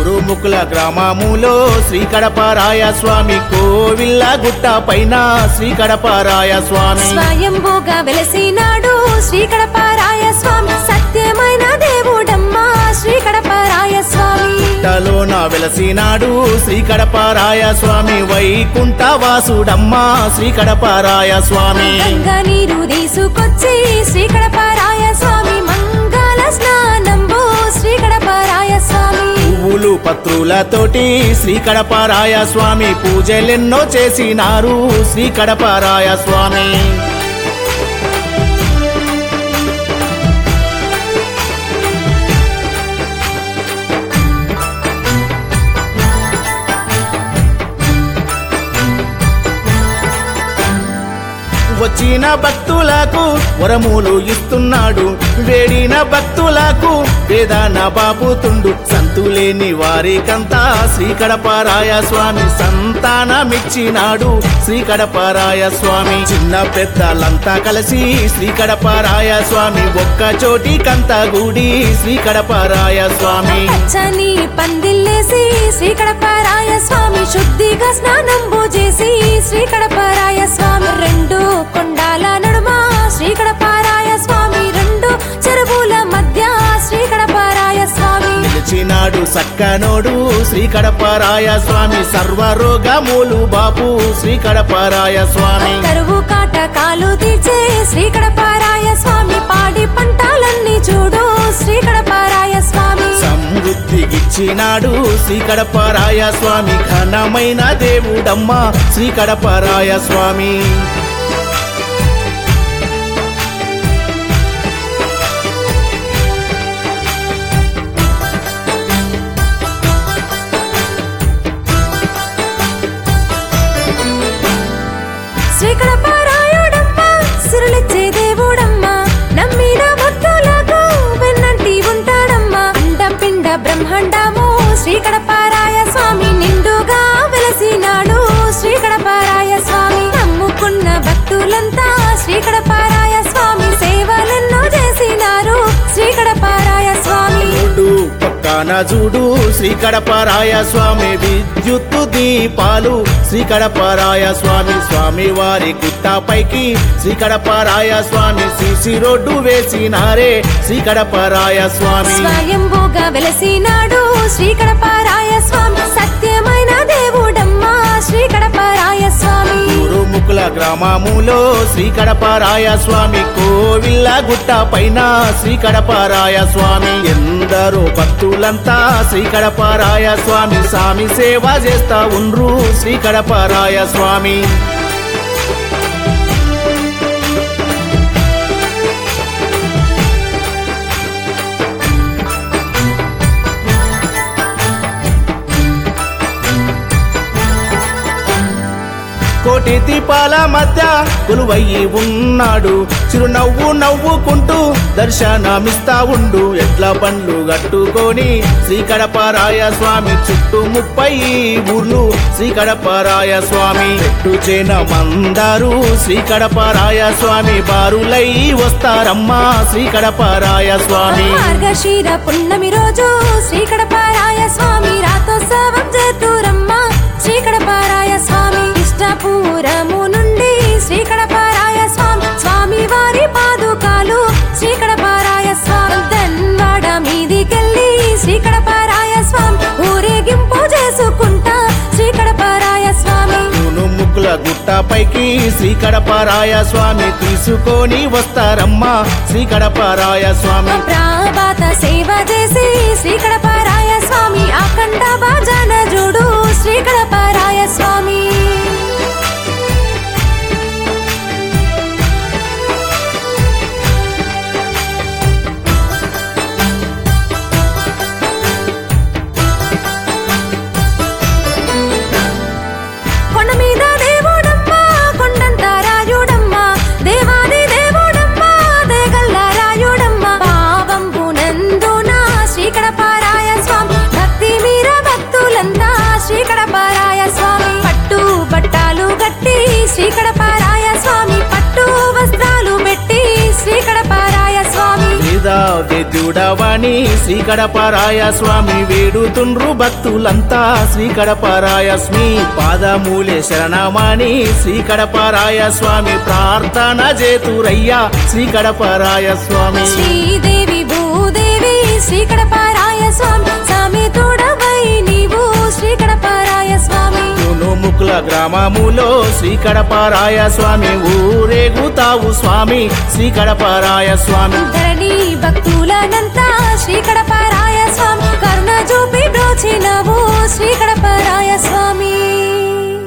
ఊరుముకుల గ్రామములో శ్రీకడపరాయ స్వామి కోవిల్ల గుట్ట పైన శ్రీకడపరాయ స్వామి స్వయంభూగా వెలసినాడు శ్రీకడపరాయ స్వామి సత్యమైన దేవుడమ్మా శ్రీకడపరాయ స్వామి గుట్టలోన వెలసినాడు శ్రీకడపరాయ స్వామి వైకుంఠ వాసుడమ్మా శ్రీకడపరాయ స్వామి గంగా నీరు తీసుకొచ్చి శ్రీకడపరాయ స్వామి మంగళ స్నానంబు శ్రీకడపరాయ స్వామి పువ్వులు పత్రులతోటి శ్రీకడపరాయ స్వామి పూజలెన్నో చేసినారు శ్రీకడపరాయ స్వామి వచ్చిన భక్తులకు వరములు ఇస్తున్నాడు వేడిన భక్తులకు వేదాన బాపుతుండు సంతులేని వారికంతా శ్రీకడపరాయ స్వామి సంతానమిచ్చినాడు శ్రీకడపరాయ స్వామి చిన్న పెద్దలంతా కలిసి శ్రీకడపరాయ స్వామి ఒక్క చోటికంతా గుడి శ్రీకడపరాయ స్వామి పచ్చని పందిల్లేసి శ్రీకడపరాయ స్వామి శుద్ధిగా స్నానంబు చేసి శ్రీకడపరాయ స్వామి రెండు కొండాల నడుమ శ్రీకడపరాయ స్వామి రెండు చెరువుల మధ్య శ్రీకడపరాయ స్వామి నిలిచినాడు సక్కనోడు శ్రీకడపరాయ స్వామి సర్వరోగములు బాపు శ్రీకడపరాయ స్వామి కరువు కాటకాలు తీర్చే శ్రీకడపరాయ స్వామి పాడి పంటలన్నీ చూడు శ్రీకడపరాయ స్వామి సమృద్ధిగిచ్చినాడు శ్రీకడపరాయ స్వామి ఘనమైన దేవుడమ్మా శ్రీకడపరాయ స్వామి శ్రీకడపరాయుడమ్మా సిరులిచ్చే దేవుడమ్మా నమ్మిన భక్తులకు వెన్నంటి ఉంటాడమ్మా అండపిండ బ్రహ్మాండము శ్రీకడపరాయ స్వామి నిండుగా వెలసినాడు శ్రీకడపరాయ స్వామి నమ్ముకున్న భక్తులంతా శ్రీకడపరాయ స్వామి సేవలెన్నో చేసినారు శ్రీకడపరాయ స్వామి పక్కన చూడు శ్రీకడపరాయ స్వామి విద్యుత్తు దీపాలు శ్రీకడపరాయ స్వామి స్వామి వారి గుట్టపైకి శ్రీకడపరాయ స్వామి సిసి రోడ్డు వేసినారే శ్రీకడపరాయ స్వామి స్వయంభూగా వెలసినాడు శ్రీకడపరాయ స్వామి సత్యమైన దేవుడమ్మా శ్రీకడపరాయ స్వామి ఊరుముకుల గ్రామములో శ్రీకడపరాయ స్వామి కోవిల్ల గుట్ట పైన శ్రీకడపరాయ స్వామి ఎందరో భక్తులంతా శ్రీకడపరాయ స్వామి స్వామి సేవ చేస్తా ఉండ్రు శ్రీకడపరాయ స్వామి కోటి దీపాల మధ్య కొలువయ్యి ఉన్నాడు చిరునవ్వు నవ్వుకుంటూ దర్శనమిస్తా ఉండు ఎట్ల బండ్లు గట్టుకొని శ్రీకడపరాయ స్వామి చుట్టూ 30 ఊర్లు శ్రీకడపరాయ స్వామి చెట్టు చేన మందారు శ్రీకడపరాయ స్వామి బారులై వస్తారమ్మా శ్రీకడపరాయ స్వామి మార్గశిర పున్నమి రోజు శ్రీకడపరాయ స్వామి రాతోత్సవం చేతురమ్మా శ్రీకడపరాయ స్వామి ఇష్టపూరము నుండి శ్రీకడపరాయ స్వామి స్వామి వారి పాదుకాలు శ్రీకడపరాయ స్వామి ధన్వాడ మీదికెళ్ళి శ్రీకడపరాయ స్వామి ఊరేగింపు చేసుకుంటా శ్రీకడపరాయ స్వామి ముక్కుల గుట్ట పైకి శ్రీకడపరాయ స్వామి తీసుకొని వస్తారమ్మా శ్రీకడపరాయ స్వామి ప్రభాత సేవ చేసి శ్రీకడపరాయ స్వామి అఖండ భజన జుడు శ్రీకడపరాయ స్వామి కొండ మీద దేవుడమ్మా కొండంత రాయుడమ్మా దేవాది దేవుడమ్మా దేగల్ల రాయుడమ్మా పావంబునందున శ్రీకడపరాయ స్వామి వెద్యుడవని శ్రీ కడపరాయ స్వామి వేడుతుండ్రు భక్తులంతా శ్రీ కడపరాయ స్వామి పాదమూలే శరణమని శ్రీ కడపరాయ స్వామి ప్రార్థన చేతురయ్యా శ్రీ కడపరాయ స్వామి శ్రీదేవి భూదేవి శ్రీ కడపరాయ స్వామి సమేతుడవై నీవు శ్రీ కడపరాయ స్వామి ముకుల గ్రామములో శ్రీ కడపరాయ స్వామి ఊరేగుతావు స్వామి శ్రీ కడపరాయ స్వామి ధరణి భక్తులనంతా శ్రీ కడపరాయ స్వామి కరుణ చూపి బ్రోచినవు శ్రీ కడపరాయ స్వామి